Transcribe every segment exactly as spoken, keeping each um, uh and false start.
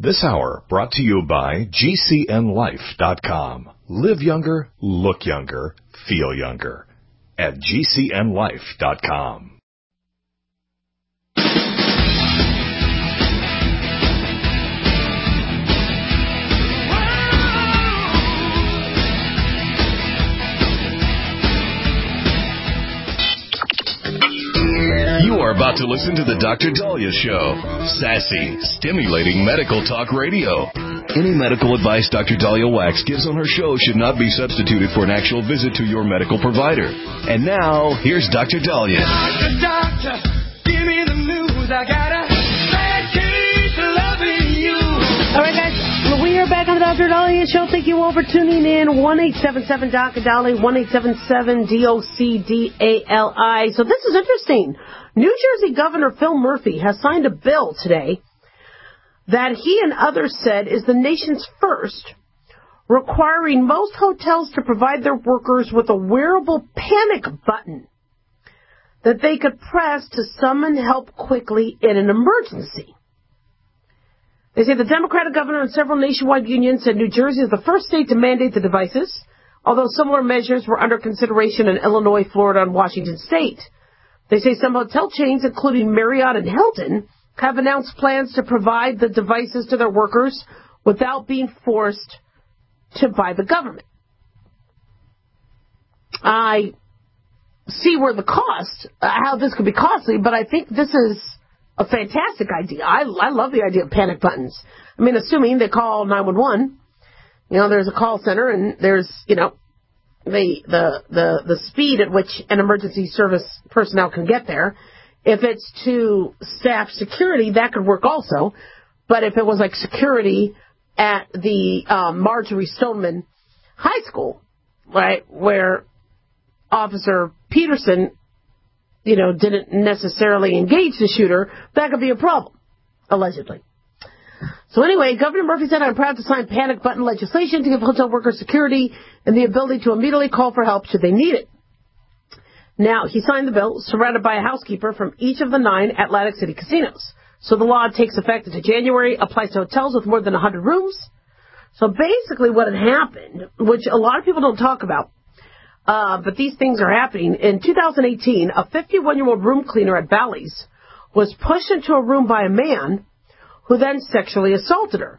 This hour brought to you by G C N life dot com. Live younger, look younger, feel younger at G C N life dot com. You are about to listen to the Doctor Daliah Show. Sassy, stimulating medical talk radio. Any medical advice Doctor Daliah Wax gives on her show should not be substituted for an actual visit to your medical provider. And now, here's Doctor Daliah. Doctor, doctor, give me the news. I got a bad case of loving you. All right, guys. We are back on the Doctor Daliah Show. Thank you all for tuning in. one eight seven seven D O C D A L I, one eight seven seven D O C D A L I. So this is interesting. New Jersey Governor Phil Murphy has signed a bill today that he and others said is the nation's first, requiring most hotels to provide their workers with a wearable panic button that they could press to summon help quickly in an emergency. They say the Democratic governor and several nationwide unions said New Jersey is the first state to mandate the devices, although similar measures were under consideration in Illinois, Florida, and Washington State. They say some hotel chains, including Marriott and Hilton, have announced plans to provide the devices to their workers without being forced to by the government. I see where the cost, uh, how this could be costly, but I think this is a fantastic idea. I, I love the idea of panic buttons. I mean, assuming they call nine one one, you know, there's a call center and there's, you know, the, the, the, the speed at which an emergency service personnel can get there. If it's to staff security, that could work also. But if it was like security at the um, Marjorie Stoneman High School, right, where Officer Peterson, you know, didn't necessarily engage the shooter, that could be a problem, allegedly. So anyway, Governor Murphy said, I'm proud to sign panic button legislation to give hotel workers security and the ability to immediately call for help should they need it. Now, he signed the bill, surrounded by a housekeeper from each of the nine Atlantic City casinos. So the law takes effect into January, applies to hotels with more than one hundred rooms. So basically what had happened, which a lot of people don't talk about, uh, but these things are happening. In two thousand eighteen, a fifty-one-year-old room cleaner at Bally's was pushed into a room by a man who then sexually assaulted her.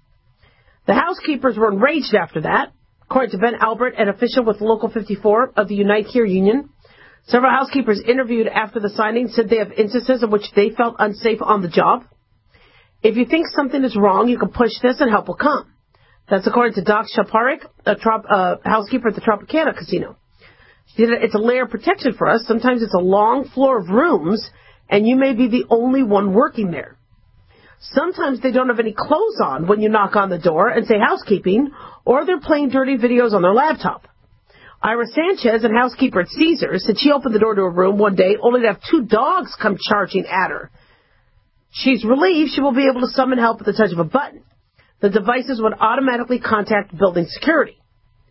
The housekeepers were enraged after that. According to Ben Albert, an official with Local fifty-four of the Unite Here union, several housekeepers interviewed after the signing said they have instances in which they felt unsafe on the job. If you think something is wrong, you can push this and help will come. That's according to Doc Shaparik, a trop, uh, housekeeper at the Tropicana Casino. She said it's a layer of protection for us. Sometimes it's a long floor of rooms, and you may be the only one working there. Sometimes they don't have any clothes on when you knock on the door and say housekeeping, or they're playing dirty videos on their laptop. Ira Sanchez, a housekeeper at Caesars, said she opened the door to a room one day only to have two dogs come charging at her. She's relieved she will be able to summon help at the touch of a button. The devices would automatically contact building security.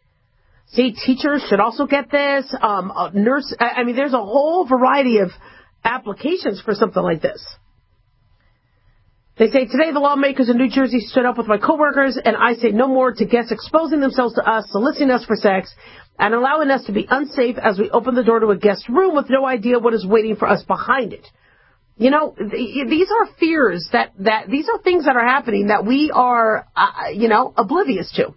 See, teachers should also get this. Um, a nurse, I mean, there's a whole variety of applications for something like this. They say, today the lawmakers in New Jersey stood up with my coworkers, and I say no more to guests exposing themselves to us, soliciting us for sex, and allowing us to be unsafe as we open the door to a guest room with no idea what is waiting for us behind it. You know, th- these are fears that, that, these are things that are happening that we are, uh, you know, oblivious to.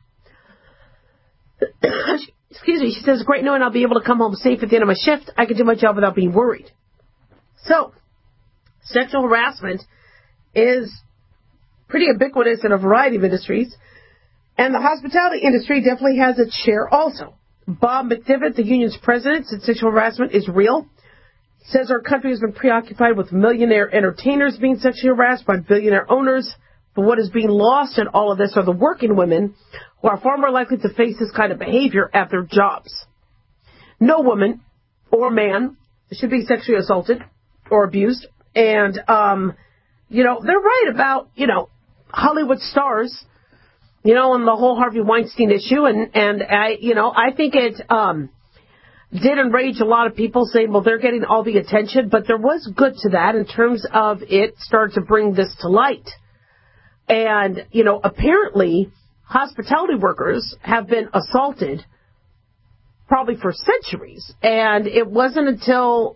Excuse me, she says, great knowing I'll be able to come home safe at the end of my shift. I can do my job without being worried. So, sexual harassment is pretty ubiquitous in a variety of industries, and the hospitality industry definitely has its share also. Bob McDivitt, the union's president, said sexual harassment is real. He says our country has been preoccupied with millionaire entertainers being sexually harassed by billionaire owners, but what is being lost in all of this are the working women who are far more likely to face this kind of behavior at their jobs. No woman or man should be sexually assaulted or abused, and, um... you know, they're right about, you know, Hollywood stars, you know, and the whole Harvey Weinstein issue. And, and I, you know, I think it um, did enrage a lot of people saying, well, they're getting all the attention. But there was good to that in terms of it started to bring this to light. And, you know, apparently hospitality workers have been assaulted probably for centuries. And it wasn't until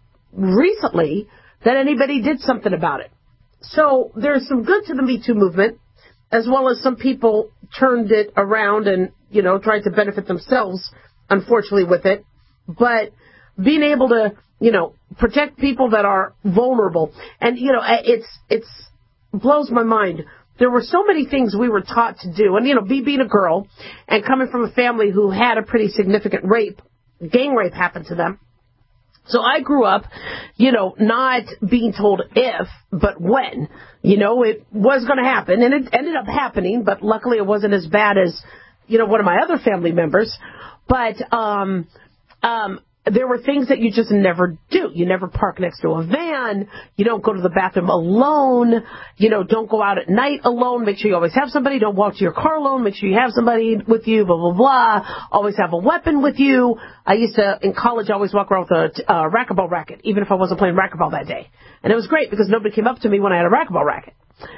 recently that anybody did something about it. So there's some good to the Me Too movement, as well as some people turned it around and, you know, tried to benefit themselves, unfortunately, with it. But being able to, you know, protect people that are vulnerable. And, you know, it's, it's blows my mind. There were so many things we were taught to do. And, you know, me being a girl and coming from a family who had a pretty significant rape, gang rape happened to them. So I grew up, you know, not being told if, but when. You know, it was going to happen, and it ended up happening, but luckily it wasn't as bad as, you know, one of my other family members. But um, um, there were things that you just never do. You never park next to a van. You don't go to the bathroom alone. You know, don't go out at night alone. Make sure you always have somebody. Don't walk to your car alone. Make sure you have somebody with you, blah, blah, blah. Always have a weapon with you. I used to, in college, always walk around with a uh, racquetball racket, even if I wasn't playing racquetball that day. And it was great because nobody came up to me when I had a racquetball racket.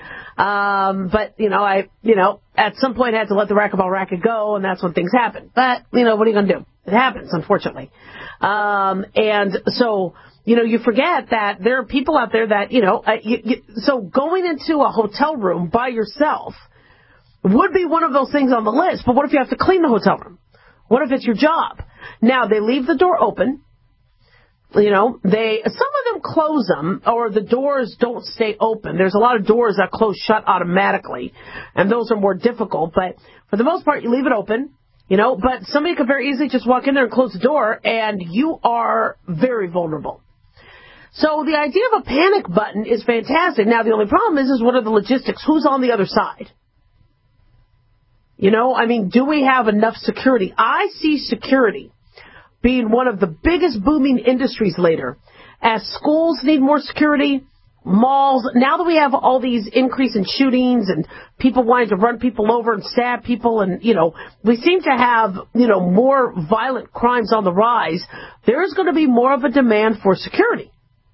Um, but, you know, I, you know, at some point had to let the racquetball racket go, and that's when things happen. But, you know, what are you going to do? It happens, unfortunately. Um, and so, you know, you forget that there are people out there that, you know, uh, you, you, so going into a hotel room by yourself would be one of those things on the list. But what if you have to clean the hotel room? What if it's your job? Now, they leave the door open. You know, they, some of them close them, or the doors don't stay open. There's a lot of doors that close shut automatically, and those are more difficult. But for the most part, you leave it open, you know, but somebody could very easily just walk in there and close the door, and you are very vulnerable. So the idea of a panic button is fantastic. Now, the only problem is, is what are the logistics? Who's on the other side? You know, I mean, do we have enough security? I see security being one of the biggest booming industries later. As schools need more security, malls, now that we have all these increase in shootings and people wanting to run people over and stab people, and, you know, we seem to have, you know, more violent crimes on the rise, there's going to be more of a demand for security.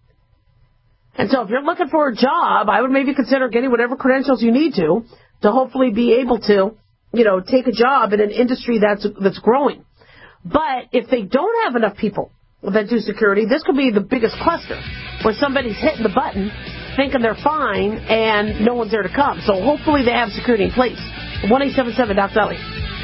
And so if you're looking for a job, I would maybe consider getting whatever credentials you need to, to hopefully be able to, you know, take a job in an industry that's that's growing. But if they don't have enough people that do security, this could be the biggest cluster where somebody's hitting the button thinking they're fine and no one's there to come. So hopefully they have security in place. one eight seven seven Doc Dali.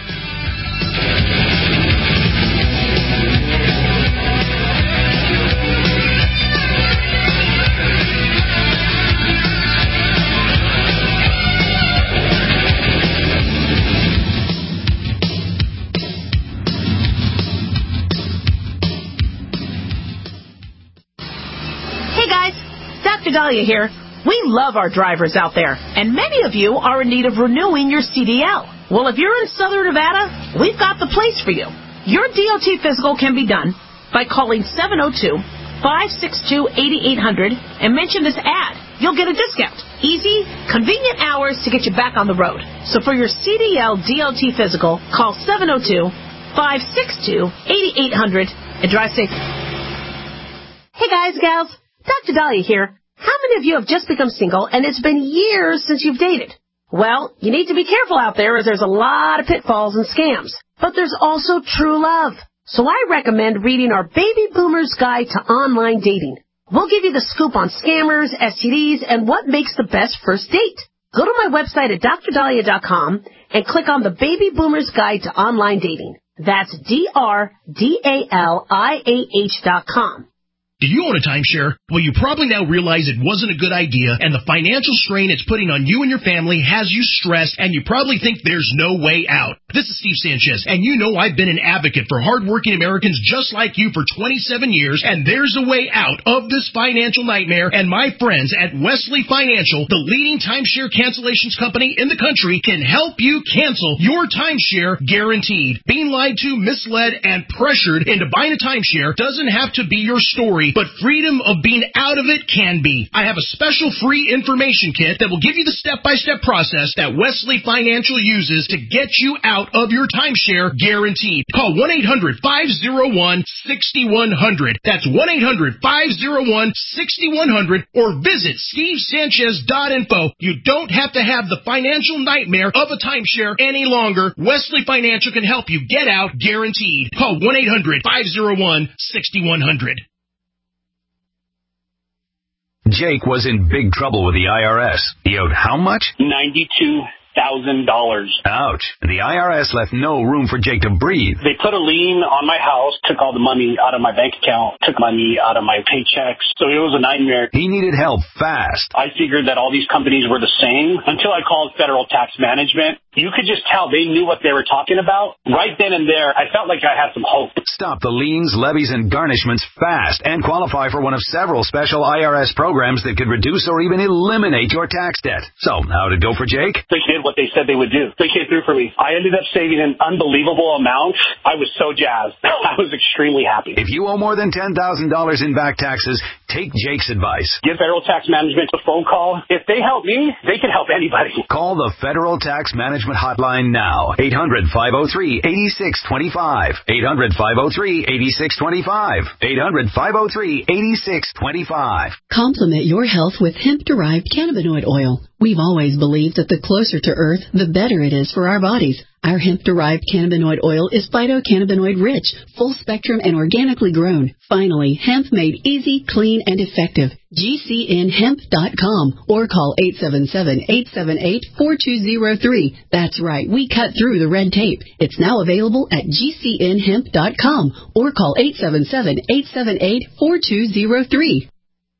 Doctor Dahlia here. We love our drivers out there, and many of you are in need of renewing your C D L. Well, if you're in Southern Nevada, we've got the place for you. Your D O T physical can be done by calling seven oh two, five six two, eight eight zero zero and mention this ad. You'll get a discount. Easy, convenient hours to get you back on the road. So for your C D L D O T physical, call seven oh two, five six two, eight eight zero zero and drive safe. Hey guys, gals, Doctor Dahlia here. How many of you have just become single and it's been years since you've dated? Well, you need to be careful out there as there's a lot of pitfalls and scams. But there's also true love. So I recommend reading our Baby Boomer's Guide to Online Dating. We'll give you the scoop on scammers, S T Ds, and what makes the best first date. Go to my website at dr dahlia dot com and click on the Baby Boomer's Guide to Online Dating. That's D R D A L I A H dot com. Do you own a timeshare? Well, you probably now realize it wasn't a good idea, and the financial strain it's putting on you and your family has you stressed, and you probably think there's no way out. This is Steve Sanchez, and you know I've been an advocate for hardworking Americans just like you for twenty-seven years, and there's a way out of this financial nightmare, and my friends at Wesley Financial, the leading timeshare cancellations company in the country, can help you cancel your timeshare guaranteed. Being lied to, misled, and pressured into buying a timeshare doesn't have to be your story, but freedom of being out of it can be. I have a special free information kit that will give you the step-by-step process that Wesley Financial uses to get you out out of your timeshare guaranteed. Call one eight hundred five oh one six one zero zero. That's one eight hundred five oh one six one zero zero or visit steve sanchez dot info. You don't have to have the financial nightmare of a timeshare any longer. Wesley Financial can help you get out guaranteed. Call one eight hundred five oh one six one zero zero. Jake was in big trouble with the I R S. He owed how much? ninety-two thousand dollars. Ouch. The I R S left no room for Jake to breathe. They put a lien on my house, took all the money out of my bank account, took money out of my paychecks. So it was a nightmare. He needed help fast. I figured that all these companies were the same until I called Federal Tax Management. You could just tell they knew what they were talking about. Right then and there, I felt like I had some hope. Stop the liens, levies, and garnishments fast and qualify for one of several special I R S programs that could reduce or even eliminate your tax debt. So, how'd it go for Jake? They did what they said they would do. They came through for me. I ended up saving an unbelievable amount. I was so jazzed. I was extremely happy. If you owe more than ten thousand dollars in back taxes, take Jake's advice. Give Federal Tax Management a phone call. If they help me, they can help anybody. Call the Federal Tax Management Hotline now. eight hundred five oh three eight six two five. eight hundred five oh three eight six two five. eight hundred five oh three eight six two five. Complement your health with hemp-derived cannabinoid oil. We've always believed that the closer to Earth, the better it is for our bodies. Our hemp-derived cannabinoid oil is phytocannabinoid-rich, full-spectrum, and organically grown. Finally, hemp made easy, clean, and effective. G C N hemp dot com or call eight seven seven, eight seven eight, four two zero three. That's right, we cut through the red tape. It's now available at G C N hemp dot com or call eight seven seven, eight seven eight, four two zero three.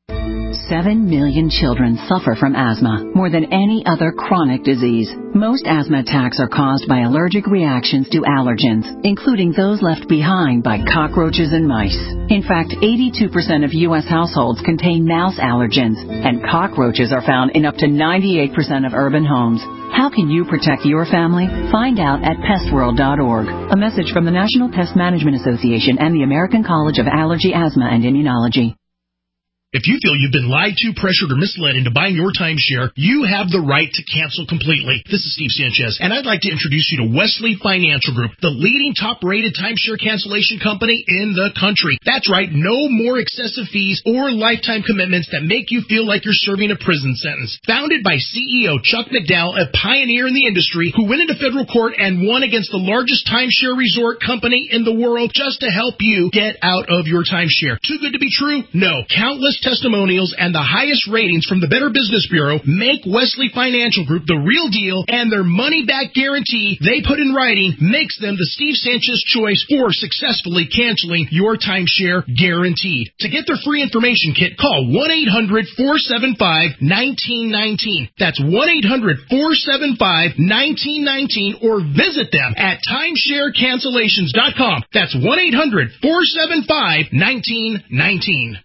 Seven million children suffer from asthma, more than any other chronic disease. Most asthma attacks are caused by allergic reactions to allergens, including those left behind by cockroaches and mice. In fact, eighty-two percent of U S households contain mouse allergens, and cockroaches are found in up to ninety-eight percent of urban homes. How can you protect your family? Find out at pest world dot org. A message from the National Pest Management Association and the American College of Allergy, Asthma, and Immunology. If you feel you've been lied to, pressured, or misled into buying your timeshare, you have the right to cancel completely. This is Steve Sanchez, and I'd like to introduce you to Wesley Financial Group, the leading top-rated timeshare cancellation company in the country. That's right, no more excessive fees or lifetime commitments that make you feel like you're serving a prison sentence. Founded by C E O Chuck McDowell, a pioneer in the industry who went into federal court and won against the largest timeshare resort company in the world just to help you get out of your timeshare. Too good to be true? No. Countless testimonials and the highest ratings from the Better Business Bureau make Wesley Financial Group the real deal, and their money-back guarantee they put in writing makes them the Steve Sanchez choice for successfully canceling your timeshare guaranteed. To get their free information kit, call one eight hundred four seven five one nine one nine. That's one eight hundred four seven five one nine one nine, or visit them at timeshare cancellations dot com. That's one eight hundred four seven five one nine one nine.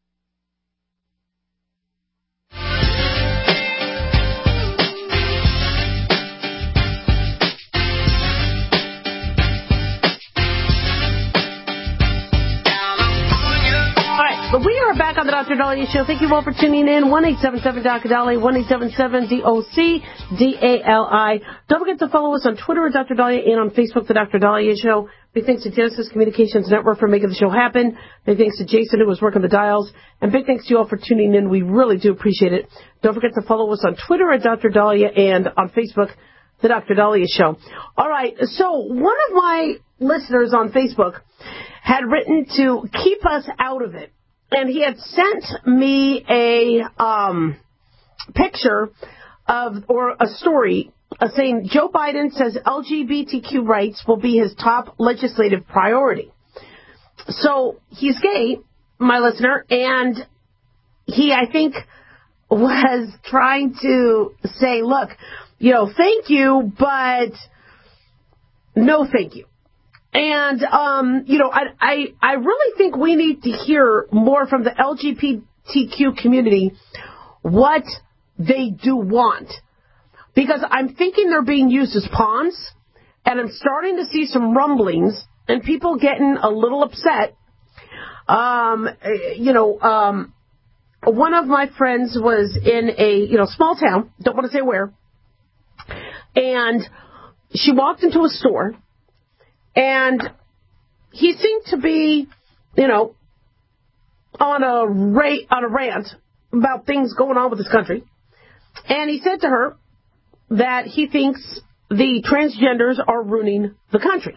But we are back on the Doctor Dahlia Show. Thank you all for tuning in. one eight seven seven D O C Dahlia, one eight seven seven D O C D A L I. Don't forget to follow us on Twitter at Doctor Dahlia and on Facebook, The Doctor Dahlia Show. Big thanks to Genesis Communications Network for making the show happen. Big thanks to Jason, who was working the dials. And big thanks to you all for tuning in. We really do appreciate it. Don't forget to follow us on Twitter at Doctor Dahlia and on Facebook, The Doctor Dahlia Show. All right, so one of my listeners on Facebook had written to keep us out of it. And he had sent me a um, picture of, or a story uh, saying Joe Biden says L G B T Q rights will be his top legislative priority. So he's gay, my listener, and he, I think, was trying to say, look, you know, thank you, but no thank you. And, um, you know, I, I, I really think we need to hear more from the L G B T Q community what they do want. Because I'm thinking they're being used as pawns, and I'm starting to see some rumblings and people getting a little upset. Um, you know, um, one of my friends was in a, you know, small town, don't want to say where, and she walked into a store, and he seemed to be, you know, on a ra- on a rant about things going on with this country. And he said to her that he thinks the transgenders are ruining the country.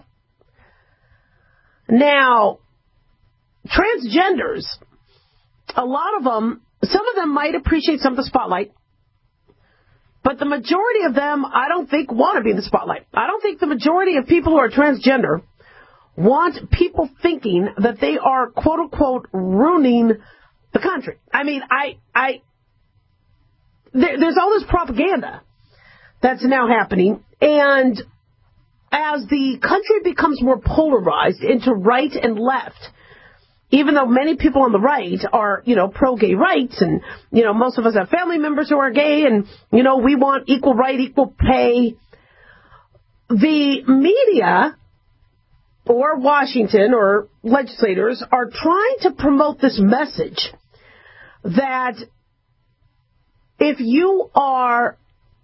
Now, transgenders, a lot of them, some of them might appreciate some of the spotlight, but the majority of them, I don't think, want to be in the spotlight. I don't think the majority of people who are transgender want people thinking that they are, quote unquote, ruining the country. I mean, I, I, there, there's all this propaganda that's now happening, and as the country becomes more polarized into right and left, even though many people on the right are, you know, pro-gay rights, and, you know, most of us have family members who are gay, and, you know, we want equal right, equal pay, the media or Washington or legislators are trying to promote this message that if you are,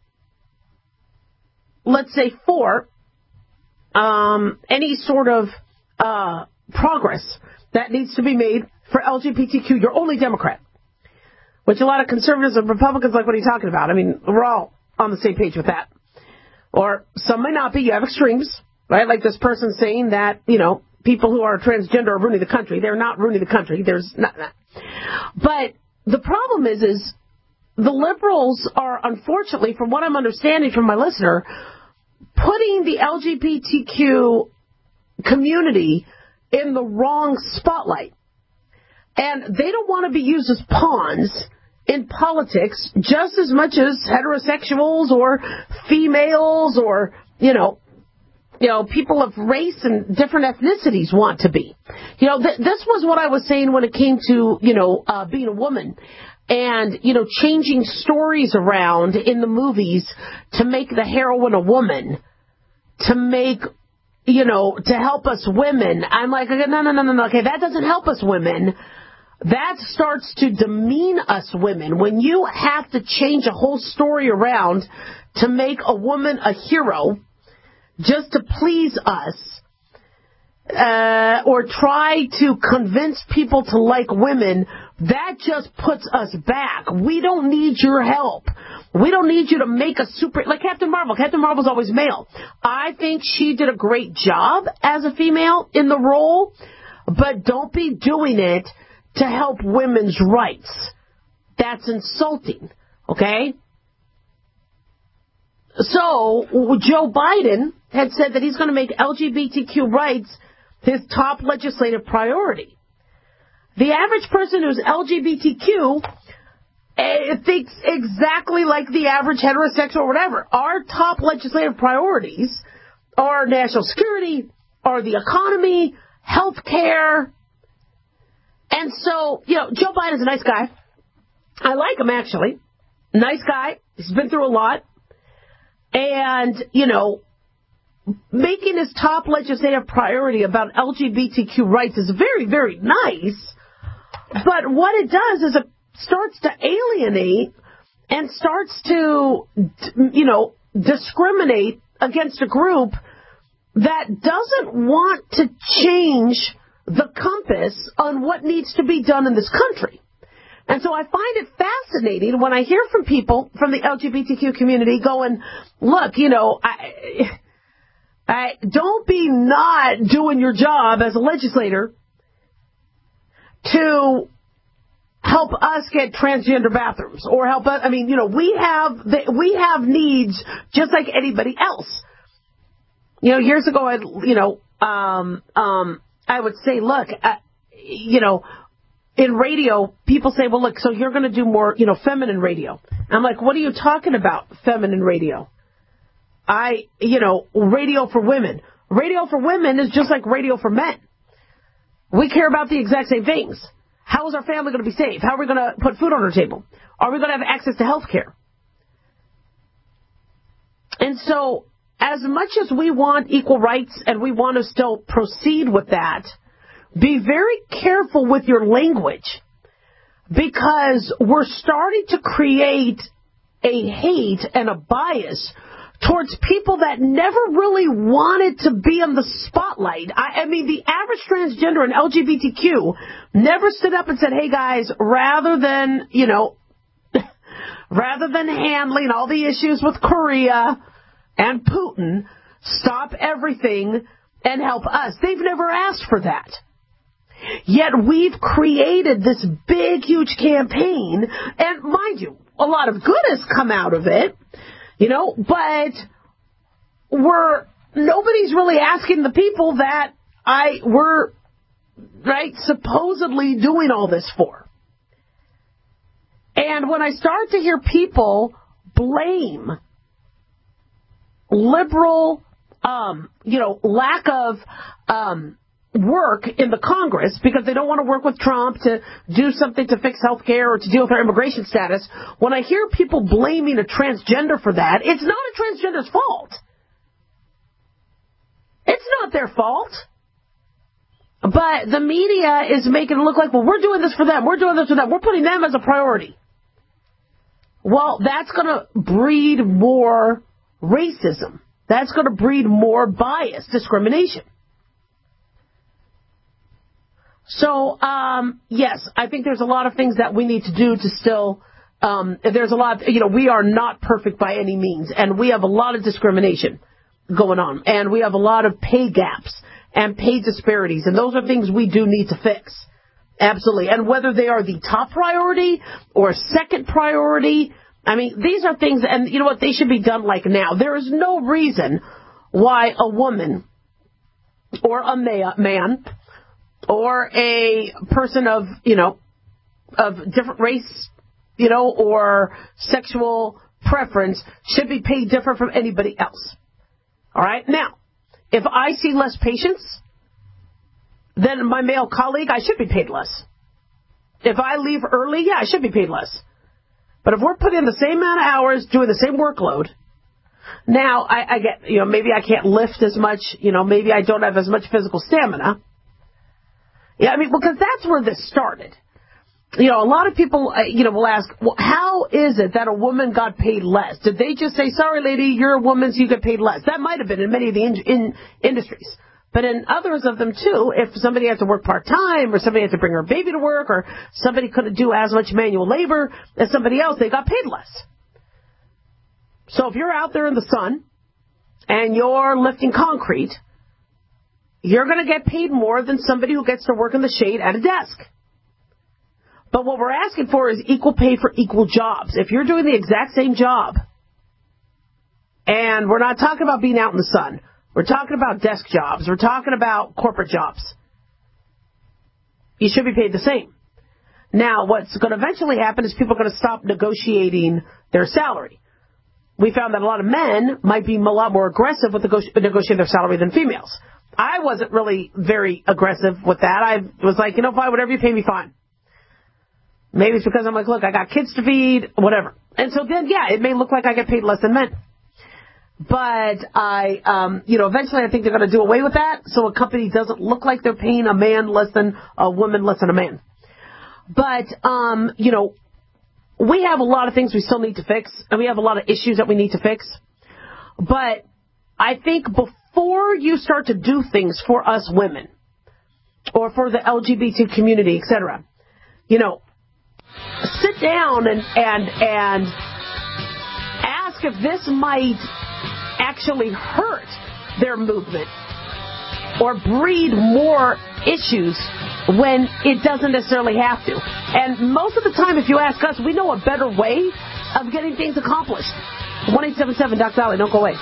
let's say, for um, any sort of uh, progress that needs to be made for L G B T Q, you're only Democrat, which a lot of conservatives and Republicans like, what are you talking about? I mean, we're all on the same page with that. Or some may not be. You have extremes, right? Like this person saying that, you know, people who are transgender are ruining the country. They're not ruining the country. There's not that. But the problem is, is the liberals are, unfortunately, from what I'm understanding from my listener, putting the L G B T Q community in the wrong spotlight. And they don't want to be used as pawns in politics just as much as heterosexuals or females or, you know, you know, people of race and different ethnicities want to be. You know, th- this was what I was saying when it came to, you know, uh, being a woman and, you know, changing stories around in the movies to make the heroine a woman, to make, you know, to help us women. I'm like, no, no, no, no, no. Okay, that doesn't help us women. That starts to demean us women. When you have to change a whole story around to make a woman a hero just to please us, uh, or try to convince people to like women, that just puts us back. We don't need your help. We don't need you to make a super, like Captain Marvel. Captain Marvel's always male. I think she did a great job as a female in the role, but don't be doing it to help women's rights. That's insulting, okay? So, Joe Biden had said that he's going to make L G B T Q rights his top legislative priority. The average person who's L G B T Q uh, thinks exactly like the average heterosexual or whatever. Our top legislative priorities are national security, are the economy, health care. And so, you know, Joe Biden's a nice guy. I like him, actually. Nice guy. He's been through a lot. And, you know, making his top legislative priority about L G B T Q rights is very, very nice. But what it does is it starts to alienate and starts to, you know, discriminate against a group that doesn't want to change the compass on what needs to be done in this country. And so I find it fascinating when I hear from people from the L G B T Q community going, look, you know, I, I, don't be not doing your job as a legislator to help us get transgender bathrooms or help us. I mean, you know, we have the, we have needs just like anybody else. You know, years ago, I, you know, um, um, I would say, look, uh, you know, in radio, people say, well, look, so you're going to do more, you know, feminine radio. I'm like, what are you talking about, feminine radio? I, you know, radio for women. Radio for women is just like radio for men. We care about the exact same things. How is our family going to be safe? How are we going to put food on our table? Are we going to have access to health care? And so, as much as we want equal rights and we want to still proceed with that, be very careful with your language, because we're starting to create a hate and a bias towards people that never really wanted to be in the spotlight. I, I mean, the average transgender and L G B T Q never stood up and said, hey, guys, rather than, you know, rather than handling all the issues with Korea and Putin, stop everything and help us. They've never asked for that. Yet we've created this big, huge campaign, and mind you, a lot of good has come out of it, you know, but we're, nobody's really asking the people that I were, right, supposedly doing all this for. And when I start to hear people blame liberal, um, you know, lack of um, work in the Congress because they don't want to work with Trump to do something to fix health care or to deal with our immigration status, when I hear people blaming a transgender for that, it's not a transgender's fault. It's not their fault. But the media is making it look like, well, we're doing this for them. We're doing this for them. We're putting them as a priority. Well, that's going to breed more racism. That's going to breed more bias, discrimination. So, um, yes, I think there's a lot of things that we need to do to still, um, there's a lot, you know, we are not perfect by any means, and we have a lot of discrimination going on, and we have a lot of pay gaps and pay disparities, and those are things we do need to fix. Absolutely. And whether they are the top priority or second priority, I mean, these are things, and you know what, they should be done like now. There is no reason why a woman or a ma- man or a person of, you know, of different race, you know, or sexual preference should be paid different from anybody else. All right? Now, if I see less patients than my male colleague, I should be paid less. If I leave early, yeah, I should be paid less. But if we're putting in the same amount of hours, doing the same workload, now I, I get, you know, maybe I can't lift as much, you know, maybe I don't have as much physical stamina. Yeah, I mean, because that's where this started. You know, a lot of people, uh, you know, will ask, well, how is it that a woman got paid less? Did they just say, sorry, lady, you're a woman, so you get paid less? That might have been in many of the in, in industries. But in others of them, too, if somebody had to work part-time or somebody had to bring her baby to work or somebody couldn't do as much manual labor as somebody else, they got paid less. So if you're out there in the sun and you're lifting concrete, you're going to get paid more than somebody who gets to work in the shade at a desk. But what we're asking for is equal pay for equal jobs. If you're doing the exact same job, and we're not talking about being out in the sun, we're talking about desk jobs, we're talking about corporate jobs, you should be paid the same. Now, what's going to eventually happen is people are going to stop negotiating their salary. We found that a lot of men might be a lot more aggressive with negotiating their salary than females. I wasn't really very aggressive with that. I was like, you know, fine, whatever you pay me, fine. Maybe it's because I'm like, look, I got kids to feed, whatever. And so then, yeah, it may look like I get paid less than men. But I, um, you know, eventually I think they're going to do away with that so a company doesn't look like they're paying a man less than a woman less than a man. But, um, you know, we have a lot of things we still need to fix, and we have a lot of issues that we need to fix. But I think before you start to do things for us women or for the L G B T community, et cetera, you know, sit down and, and, and ask if this might actually hurt their movement or breed more issues when it doesn't necessarily have to. And most of the time, if you ask us, we know a better way of getting things accomplished. one eight seven seven Doc Dolly, don't go away.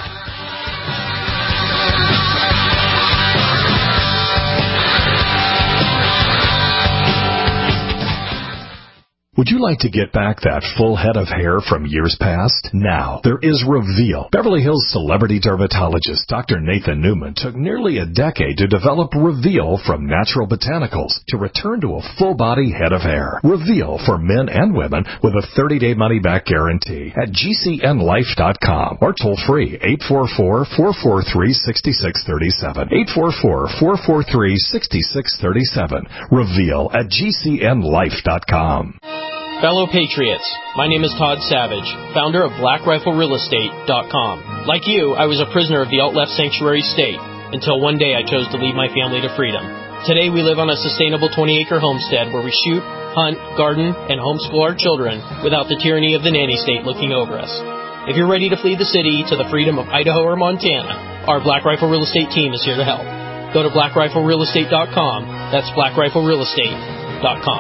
Would you like to get back that full head of hair from years past? Now, there is Reveal. Beverly Hills celebrity dermatologist Doctor Nathan Newman took nearly a decade to develop Reveal from natural botanicals to return to a full-body head of hair. Reveal for men and women with a thirty-day money-back guarantee at G C N life dot com or toll-free eight four four, four four three, six six three seven. eight four four, four four three, six six three seven. Reveal at G C N life dot com. Fellow Patriots, my name is Todd Savage, founder of Black Rifle Real Estate dot com. Like you, I was a prisoner of the alt-left sanctuary state until one day I chose to lead my family to freedom. Today we live on a sustainable twenty-acre homestead where we shoot, hunt, garden, and homeschool our children without the tyranny of the nanny state looking over us. If you're ready to flee the city to the freedom of Idaho or Montana, our Black Rifle Real Estate team is here to help. Go to Black Rifle Real Estate dot com. That's Black Rifle Real Estate dot com.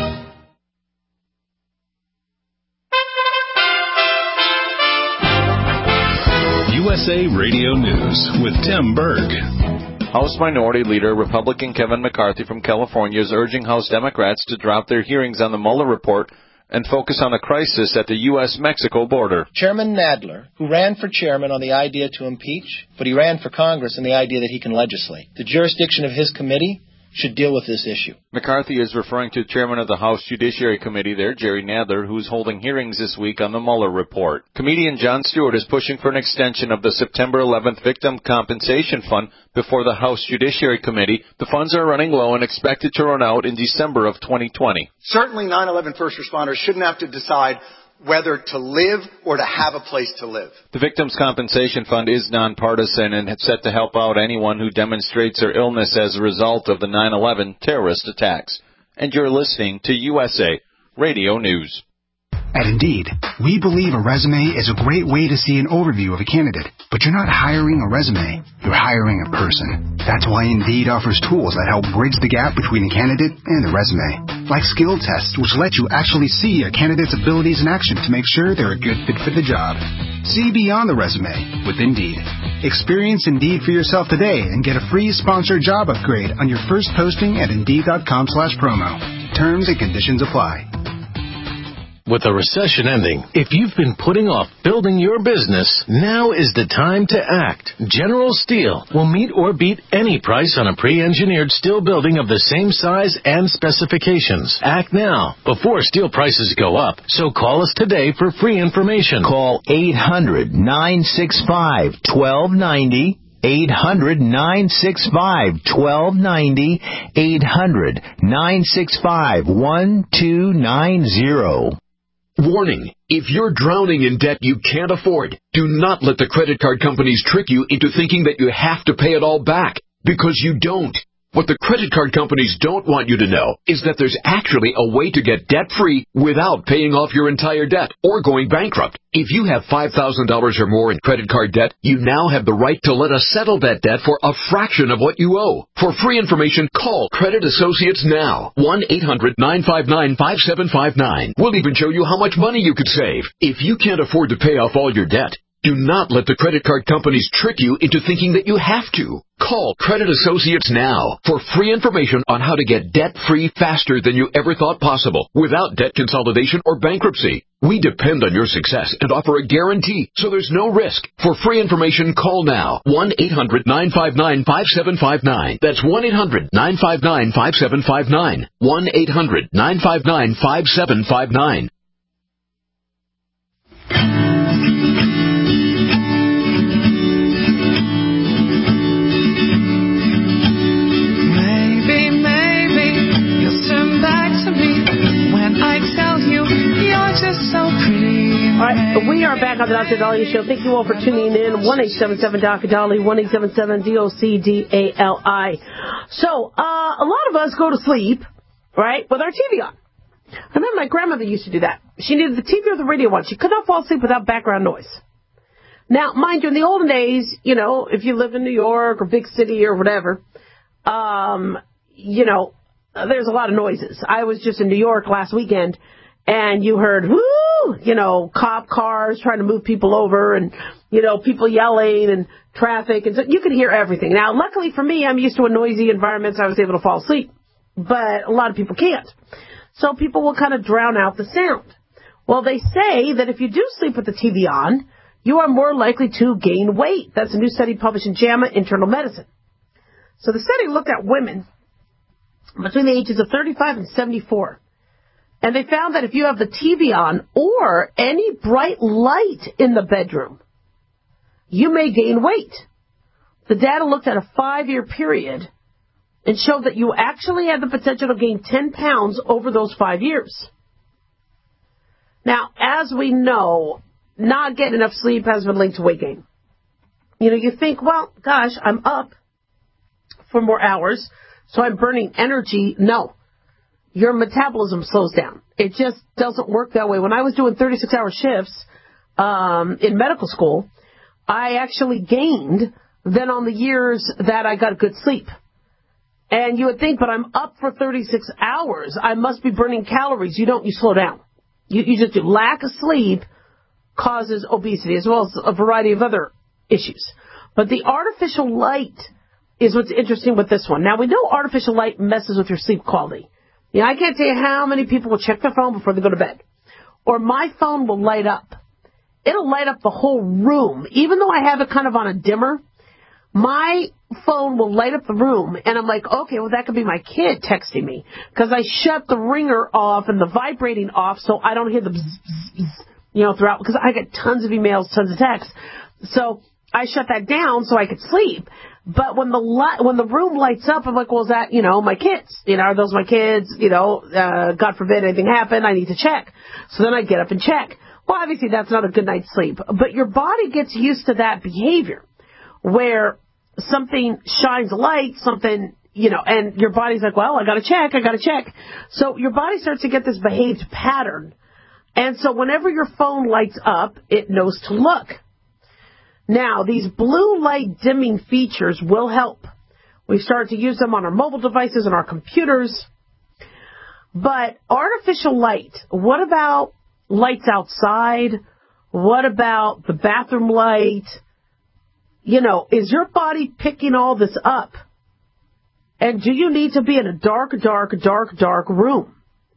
U S A Radio News with Tim Berg. House Minority Leader Republican Kevin McCarthy from California is urging House Democrats to drop their hearings on the Mueller report and focus on the crisis at the U S Mexico border. Chairman Nadler, who ran for chairman on the idea to impeach, but he ran for Congress on the idea that he can legislate. The jurisdiction of his committee should deal with this issue. McCarthy is referring to Chairman of the House Judiciary Committee there, Jerry Nadler, who's holding hearings this week on the Mueller report. Comedian Jon Stewart is pushing for an extension of the September eleventh Victim Compensation Fund before the House Judiciary Committee. The funds are running low and expected to run out in December of twenty twenty. Certainly nine eleven first responders shouldn't have to decide whether to live or to have a place to live. The Victims Compensation Fund is nonpartisan and it's set to help out anyone who demonstrates their illness as a result of the nine eleven terrorist attacks. And you're listening to U S A Radio News. At Indeed, we believe a resume is a great way to see an overview of a candidate. But you're not hiring a resume, you're hiring a person. That's why Indeed offers tools that help bridge the gap between a candidate and a resume. Like skill tests, which let you actually see a candidate's abilities in action to make sure they're a good fit for the job. See beyond the resume with Indeed. Experience Indeed for yourself today and get a free sponsored job upgrade on your first posting at Indeed.com slash promo. Terms and conditions apply. With the recession ending, if you've been putting off building your business, now is the time to act. General Steel will meet or beat any price on a pre-engineered steel building of the same size and specifications. Act now, before steel prices go up. So call us today for free information. Call eight hundred, nine six five, one two nine zero. eight hundred, nine six five, one two nine zero. eight hundred, nine six five, one two nine zero. Warning, if you're drowning in debt you can't afford, do not let the credit card companies trick you into thinking that you have to pay it all back, because you don't. What the credit card companies don't want you to know is that there's actually a way to get debt-free without paying off your entire debt or going bankrupt. If you have five thousand dollars or more in credit card debt, you now have the right to let us settle that debt for a fraction of what you owe. For free information, call Credit Associates now. one eight hundred, nine five nine, five seven five nine. We'll even show you how much money you could save. If you can't afford to pay off all your debt, do not let the credit card companies trick you into thinking that you have to. Call Credit Associates now for free information on how to get debt-free faster than you ever thought possible without debt consolidation or bankruptcy. We depend on your success and offer a guarantee, so there's no risk. For free information, call now. one eight hundred, nine five nine, five seven five nine. That's one eight hundred, nine five nine, five seven five nine. one eight hundred, nine five nine, five seven five nine. All right, we are back on the Doctor Dahlia Show. Thank you all for tuning in. one eight seven seven D O C D A L I, one eight seven seven D O C D A L I. So, uh, a lot of us go to sleep, right, with our T V on. I remember my grandmother used to do that. She needed the T V or the radio on. She could not fall asleep without background noise. Now, mind you, in the olden days, you know, if you lived in New York or big city or whatever, um, you know, there's a lot of noises. I was just in New York last weekend, and you heard, whoo, you know, cop cars trying to move people over and, you know, people yelling and traffic. And so you could hear everything. Now, luckily for me, I'm used to a noisy environment, so I was able to fall asleep. But a lot of people can't. So people will kind of drown out the sound. Well, they say that if you do sleep with the T V on, you are more likely to gain weight. That's a new study published in JAMA Internal Medicine. So the study looked at women between the ages of thirty-five and seventy-four. And they found that if you have the T V on or any bright light in the bedroom, you may gain weight. The data looked at a five-year period and showed that you actually had the potential to gain ten pounds over those five years. Now, as we know, not getting enough sleep has been linked to weight gain. You know, you think, well, gosh, I'm up for more hours, so I'm burning energy. No. Your metabolism slows down. It just doesn't work that way. When I was doing thirty-six hour shifts um, in medical school, I actually gained than on the years that I got good sleep. And you would think, but I'm up for thirty-six hours. I must be burning calories. You don't. You slow down. You, you just do. Lack of sleep causes obesity as well as a variety of other issues. But the artificial light is what's interesting with this one. Now, we know artificial light messes with your sleep quality. You know, I can't tell you how many people will check their phone before they go to bed. Or my phone will light up. It'll light up the whole room. Even though I have it kind of on a dimmer, my phone will light up the room. And I'm like, okay, well, that could be my kid texting me. Because I shut the ringer off and the vibrating off so I don't hear the bzz, bzz, bzz, you know, throughout. Because I get tons of emails, tons of texts. So I shut that down so I could sleep. But when the light, when the room lights up, I'm like, well, is that, you know, my kids? You know, are those my kids? You know, uh, God forbid anything happen, I need to check. So then I get up and check. Well, obviously that's not a good night's sleep. But your body gets used to that behavior where something shines a light, something, you know, and your body's like, well, I got to check, I got to check. So your body starts to get this behaved pattern. And so whenever your phone lights up, it knows to look. Now, these blue light dimming features will help. We've started to use them on our mobile devices and our computers. But artificial light, what about lights outside? What about the bathroom light? You know, is your body picking all this up? And do you need to be in a dark, dark, dark, dark room?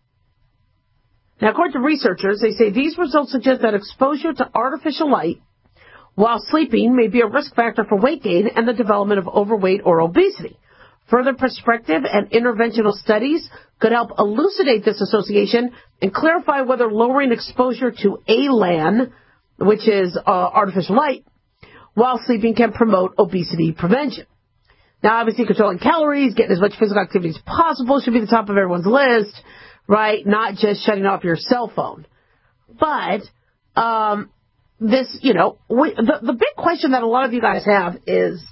Now, according to researchers, they say these results suggest that exposure to artificial light while sleeping may be a risk factor for weight gain and the development of overweight or obesity. Further prospective and interventional studies could help elucidate this association and clarify whether lowering exposure to A L A N, which is uh, artificial light, while sleeping can promote obesity prevention. Now, obviously, controlling calories, getting as much physical activity as possible should be the top of everyone's list, right? Not just shutting off your cell phone. But um this, you know, we, the, the big question that a lot of you guys have is,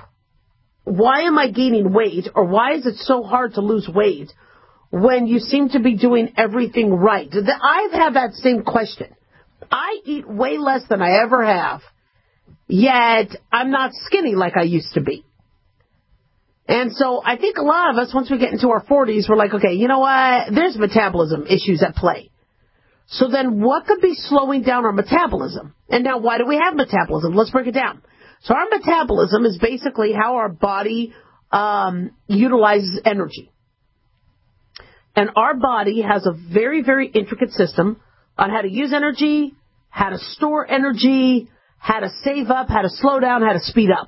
why am I gaining weight, or why is it so hard to lose weight when you seem to be doing everything right? I've had that same question. I eat way less than I ever have, yet I'm not skinny like I used to be. And so I think a lot of us, once we get into our forties, we're like, okay, you know what? There's metabolism issues at play. So then what could be slowing down our metabolism? And now, why do we have metabolism? Let's break it down. So our metabolism is basically how our body um, utilizes energy. And our body has a very, very intricate system on how to use energy, how to store energy, how to save up, how to slow down, how to speed up.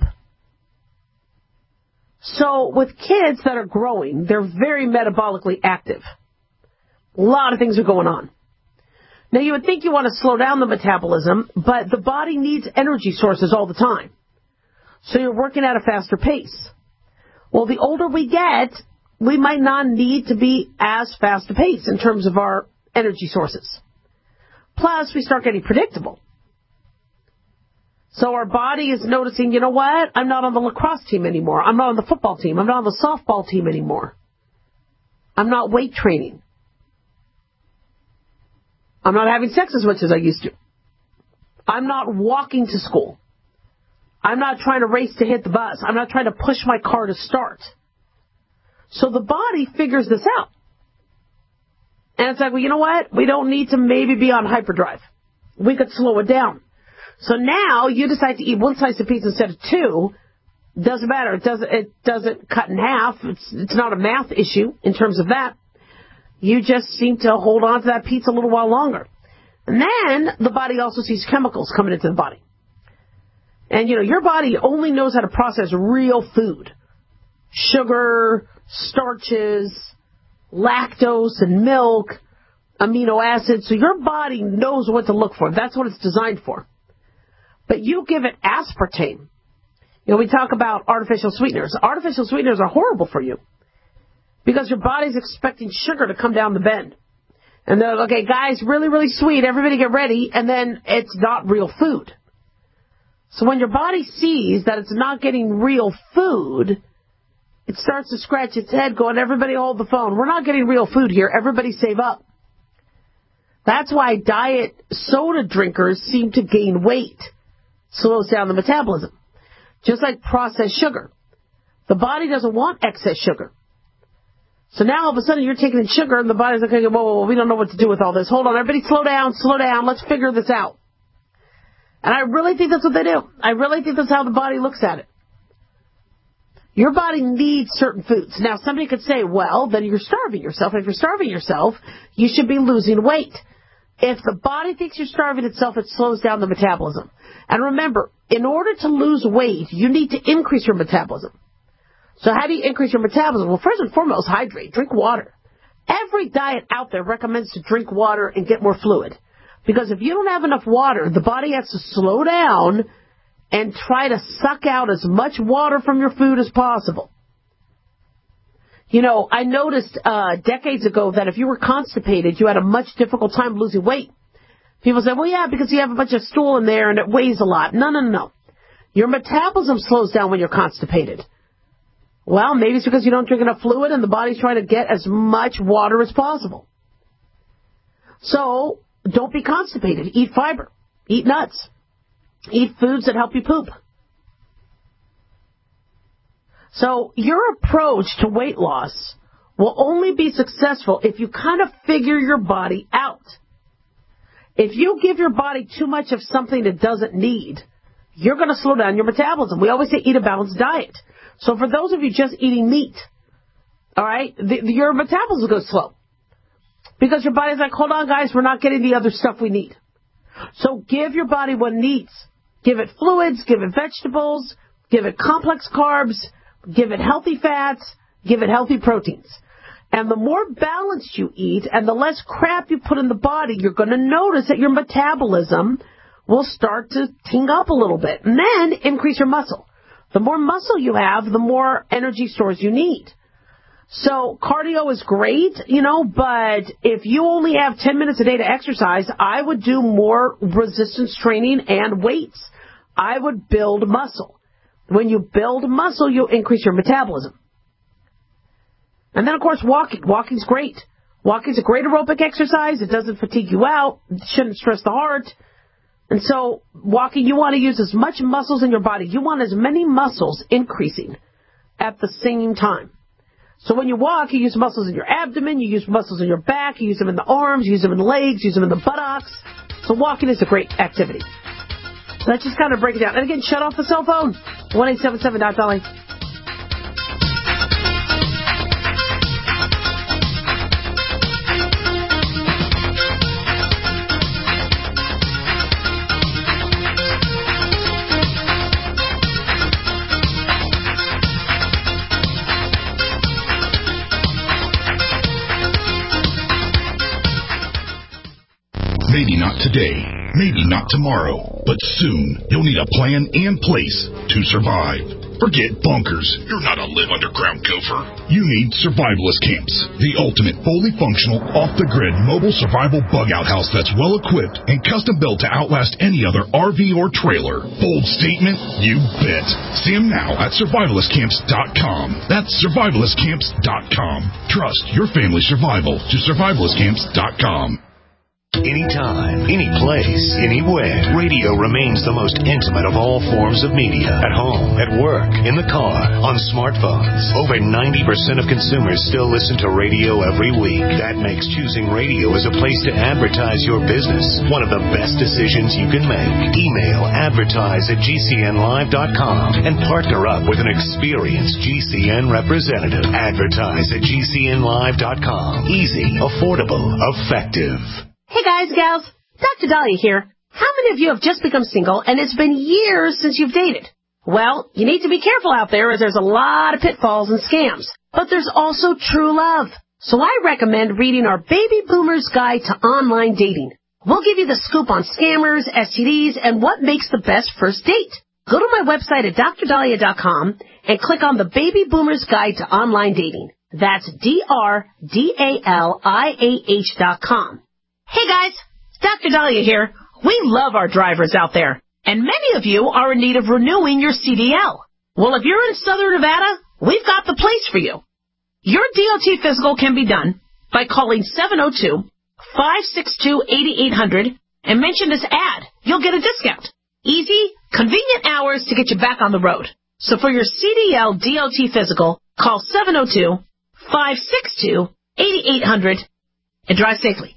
So with kids that are growing, they're very metabolically active. A lot of things are going on. Now, you would think you want to slow down the metabolism, but the body needs energy sources all the time. So you're working at a faster pace. Well, the older we get, we might not need to be as fast a pace in terms of our energy sources. Plus, we start getting predictable. So our body is noticing, you know what? I'm not on the lacrosse team anymore. I'm not on the football team. I'm not on the softball team anymore. I'm not weight training. I'm not having sex as much as I used to. I'm not walking to school. I'm not trying to race to hit the bus. I'm not trying to push my car to start. So the body figures this out. And it's like, well, you know what? We don't need to maybe be on hyperdrive. We could slow it down. So now you decide to eat one slice of pizza instead of two. Doesn't matter. It doesn't, it doesn't cut in half. It's, it's not a math issue in terms of that. You just seem to hold on to that pizza a little while longer. And then the body also sees chemicals coming into the body. And, you know, your body only knows how to process real food. Sugar, starches, lactose and milk, amino acids. So your body knows what to look for. That's what it's designed for. But you give it aspartame. You know, we talk about artificial sweeteners. Artificial sweeteners are horrible for you because your body's expecting sugar to come down the bend. And they're like, okay, guys, really, really sweet. Everybody get ready. And then it's not real food. So when your body sees that it's not getting real food, it starts to scratch its head going, everybody hold the phone. We're not getting real food here. Everybody save up. That's why diet soda drinkers seem to gain weight. Slows down the metabolism. Just like processed sugar. The body doesn't want excess sugar. So now all of a sudden you're taking in sugar and the body's like, okay, whoa, whoa, whoa, we don't know what to do with all this. Hold on, everybody slow down, slow down. Let's figure this out. And I really think that's what they do. I really think that's how the body looks at it. Your body needs certain foods. Now, somebody could say, well, then you're starving yourself. If you're starving yourself, you should be losing weight. If the body thinks you're starving itself, it slows down the metabolism. And remember, in order to lose weight, you need to increase your metabolism. So how do you increase your metabolism? Well, first and foremost, hydrate. Drink water. Every diet out there recommends to drink water and get more fluid. Because if you don't have enough water, the body has to slow down and try to suck out as much water from your food as possible. You know, I noticed uh, decades ago that if you were constipated, you had a much difficult time losing weight. People say, well, yeah, because you have a bunch of stool in there and it weighs a lot. No, no, no, no. Your metabolism slows down when you're constipated. Well, maybe it's because you don't drink enough fluid and the body's trying to get as much water as possible. So, don't be constipated. Eat fiber. Eat nuts. Eat foods that help you poop. So your approach to weight loss will only be successful if you kind of figure your body out. If you give your body too much of something it doesn't need, you're going to slow down your metabolism. We always say eat a balanced diet. So for those of you just eating meat, all right, the, the, your metabolism goes slow. Because your body's like, hold on, guys, we're not getting the other stuff we need. So give your body what it needs. Give it fluids, give it vegetables, give it complex carbs, give it healthy fats, give it healthy proteins. And the more balanced you eat and the less crap you put in the body, you're going to notice that your metabolism will start to ting up a little bit. And then increase your muscle. The more muscle you have, the more energy stores you need. So cardio is great, you know, but if you only have ten minutes a day to exercise, I would do more resistance training and weights. I would build muscle. When you build muscle, you'll increase your metabolism. And then, of course, walking. Walking's great. Walking's a great aerobic exercise. It doesn't fatigue you out. It shouldn't stress the heart. And so, walking, you want to use as much muscles in your body. You want as many muscles increasing at the same time. So when you walk, you use muscles in your abdomen, you use muscles in your back, you use them in the arms, you use them in the legs, you use them in the buttocks. So walking is a great activity. So let's just kind of break it down. And again, shut off the cell phone. one eight seven seven dot Dolly. Maybe not today, maybe not tomorrow, but soon you'll need a plan and place to survive. Forget bunkers. You're not a live underground gopher. You need survivalist camps, the ultimate fully functional, off-the-grid mobile survival bug-out house that's well-equipped and custom-built to outlast any other R V or trailer. Bold statement? You bet. See them now at survivalist camps dot com. That's survivalist camps dot com. Trust your family's survival to survivalist camps dot com. Anytime, any place, anywhere. Radio remains the most intimate of all forms of media. At home, at work, in the car, on smartphones. Over ninety percent of consumers still listen to radio every week. That makes choosing radio as a place to advertise your business one of the best decisions you can make. Email advertise at G C N live dot com and partner up with an experienced G C N representative. Advertise at G C N live dot com. Easy, affordable, effective. Hey guys, gals, Doctor Dahlia here. How many of you have just become single and it's been years since you've dated? Well, you need to be careful out there as there's a lot of pitfalls and scams. But there's also true love. So I recommend reading our Baby Boomer's Guide to Online Dating. We'll give you the scoop on scammers, S T Ds, and what makes the best first date. Go to my website at Dr Dahlia dot com and click on the Baby Boomer's Guide to Online Dating. That's D R D A L I A H dot com. Hey guys, Doctor Dahlia here. We love our drivers out there, and many of you are in need of renewing your C D L. Well, if you're in Southern Nevada, we've got the place for you. Your D O T physical can be done by calling seven oh two, five six two, eight eight hundred and mention this ad. You'll get a discount. Easy, convenient hours to get you back on the road. So for your C D L D O T physical, call seven oh two, five six two, eight eight hundred and drive safely.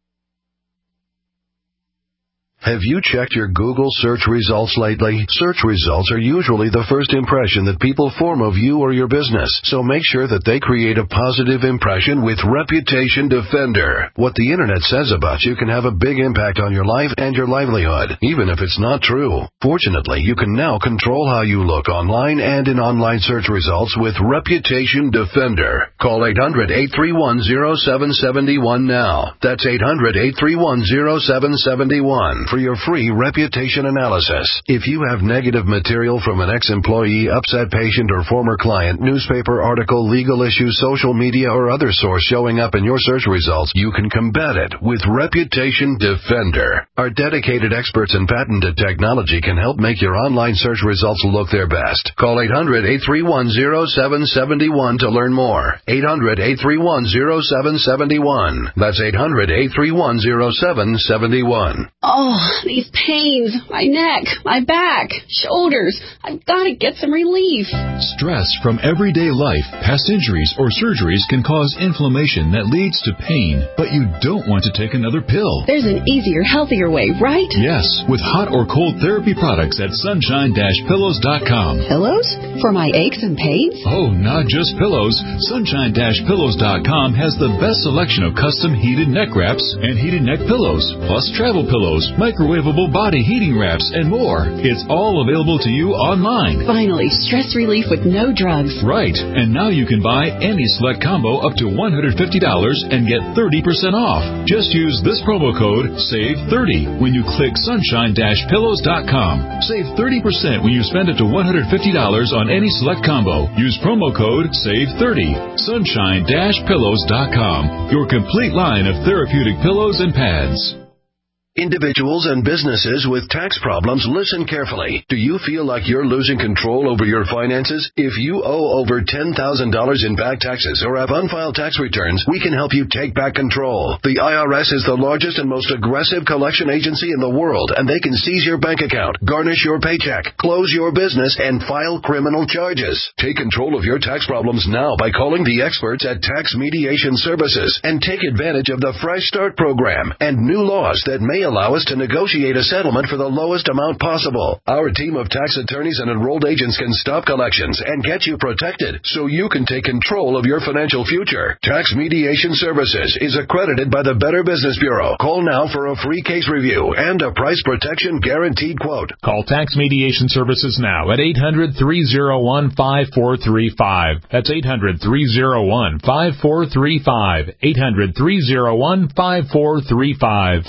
Have you checked your Google search results lately? Search results are usually the first impression that people form of you or your business, so make sure that they create a positive impression with Reputation Defender. What the internet says about you can have a big impact on your life and your livelihood, even if it's not true. Fortunately, you can now control how you look online and in online search results with Reputation Defender. Call eight hundred, eight three one, oh seven seven one now. That's eight hundred, eight three one, oh seven seven one. For your free reputation analysis. If you have negative material from an ex-employee, upset patient, or former client, newspaper article, legal issue, social media, or other source showing up in your search results, you can combat it with Reputation Defender. Our dedicated experts in patented technology can help make your online search results look their best. Call eight hundred, eight three one, oh seven seven one to learn more. eight hundred, eight three one, oh seven seven one. That's eight hundred, eight three one, oh seven seven one. Oh, these pains, my neck, my back, shoulders. I've got to get some relief. Stress from everyday life, past injuries, or surgeries can cause inflammation that leads to pain, but you don't want to take another pill. There's an easier, healthier way, right? Yes, with hot or cold therapy products at sunshine dash pillows dot com. Pillows? For my aches and pains? Oh, not just pillows. sunshine dash pillows dot com has the best selection of custom heated neck wraps and heated neck pillows, plus travel pillows, microwavable body heating wraps, and more. It's all available to you online. Finally, stress relief with no drugs. Right, and now you can buy any select combo up to one hundred fifty dollars and get thirty percent off. Just use this promo code save thirty when you click sunshine dash pillows dot com. Save thirty percent when you spend up to one hundred fifty dollars on any select combo. Use promo code save thirty. sunshine dash pillows dot com. Your complete line of therapeutic pillows and pads. Individuals and businesses with tax problems, listen carefully. Do you feel like you're losing control over your finances? If you owe over ten thousand dollars in back taxes or have unfiled tax returns, we can help you take back control. The I R S is the largest and most aggressive collection agency in the world, and they can seize your bank account, garnish your paycheck, close your business, and file criminal charges. Take control of your tax problems now by calling the experts at Tax Mediation Services and take advantage of the Fresh Start program and new laws that may allow us to negotiate a settlement for the lowest amount possible. Our team of tax attorneys and enrolled agents can stop collections and get you protected so you can take control of your financial future. Tax Mediation Services is accredited by the Better Business Bureau. Call now for a free case review and a price protection guaranteed quote. Call Tax Mediation Services now at eight hundred, three oh one, five four three five. That's eight hundred, three oh one, five four three five. eight hundred, three oh one, five four three five.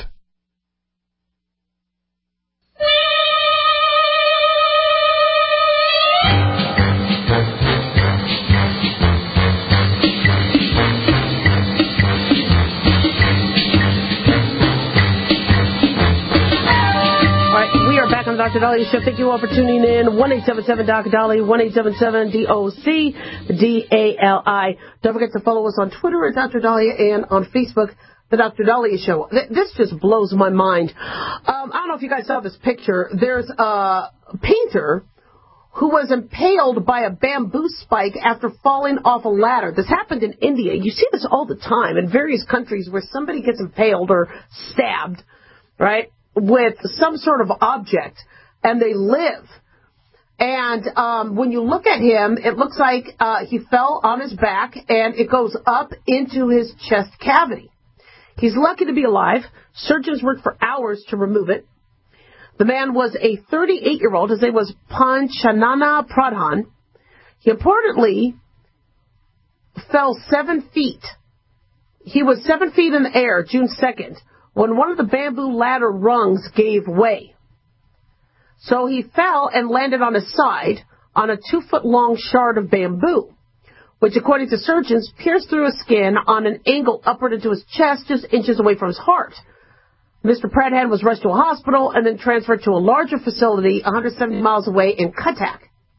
Doctor Dahlia Show. Thank you all for tuning in. one eight seven seven Doctor Dahlia, one eight seven seven D O C D A L I. Don't forget to follow us on Twitter at Doctor Dahlia and on Facebook, The Doctor Dahlia Show. This just blows my mind. Um, I don't know if you guys saw this picture. There's a painter who was impaled by a bamboo spike after falling off a ladder. This happened in India. You see this all the time in various countries where somebody gets impaled or stabbed, right, with some sort of object, and they live. And um, when you look at him, it looks like uh, he fell on his back, and it goes up into his chest cavity. He's lucky to be alive. Surgeons worked for hours to remove it. The man was a thirty-eight-year-old. His name was Panchanana Pradhan. He importantly fell seven feet. He was seven feet in the air June second when one of the bamboo ladder rungs gave way. So he fell and landed on his side on a two-foot-long shard of bamboo. which, according to surgeons, pierced through his skin on an angle upward into his chest, just inches away from his heart. Mister Pradhan was rushed to a hospital and then transferred to a larger facility one hundred seventy miles away in Cuttack.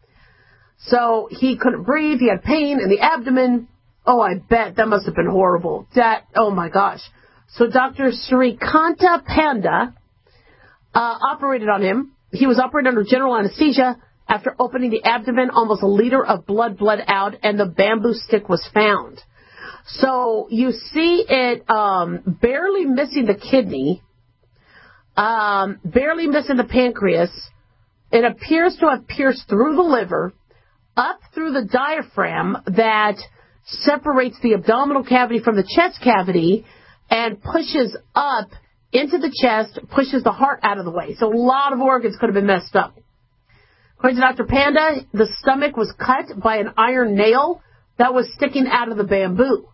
So he couldn't breathe. He had pain in the abdomen. Oh, I bet that must have been horrible. That, oh my gosh. So Doctor Srikanta Panda uh, operated on him. He was operated under general anesthesia. After opening the abdomen, almost a liter of blood bled out, and the bamboo stick was found. So you see it um, barely missing the kidney, um, barely missing the pancreas. It appears to have pierced through the liver, up through the diaphragm that separates the abdominal cavity from the chest cavity and pushes up into the chest, pushes the heart out of the way. So a lot of organs could have been messed up. According to Doctor Panda, the stomach was cut by an iron nail that was sticking out of the bamboo.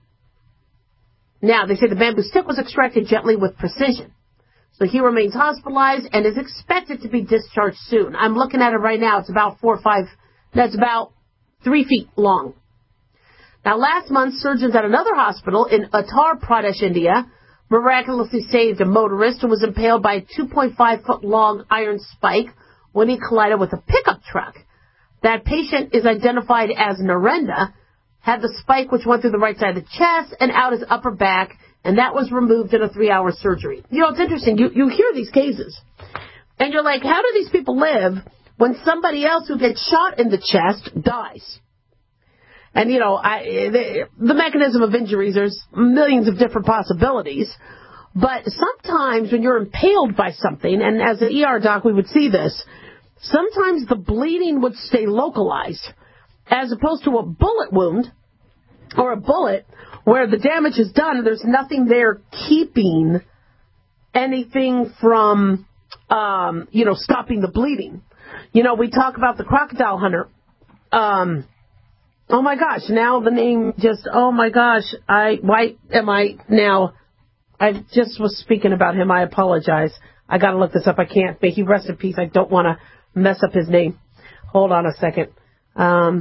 Now, they say the bamboo stick was extracted gently with precision. So he remains hospitalized and is expected to be discharged soon. I'm looking at it right now. It's about four or five, that's about three feet long. Now, last month, surgeons at another hospital in Uttar Pradesh, India, miraculously saved a motorist who was impaled by a two point five foot long iron spike when he collided with a pickup truck. That patient is identified as Narendra, had the spike which went through the right side of the chest and out his upper back, and that was removed in a three-hour surgery. You know, it's interesting. You, you hear these cases, and you're like, how do these people live when somebody else who gets shot in the chest dies? And, you know, I, the, the mechanism of injuries, there's millions of different possibilities. But sometimes when you're impaled by something, and as an E R doc we would see this, sometimes the bleeding would stay localized, as opposed to a bullet wound or a bullet where the damage is done and there's nothing there keeping anything from, um, you know, stopping the bleeding. You know, we talk about the crocodile hunter. Um, oh, my gosh, now the name just, oh, my gosh, I why am I now... I just was speaking about him. I apologize. I got to look this up. I can't. May he rest in peace. I don't want to mess up his name. Hold on a second. Um,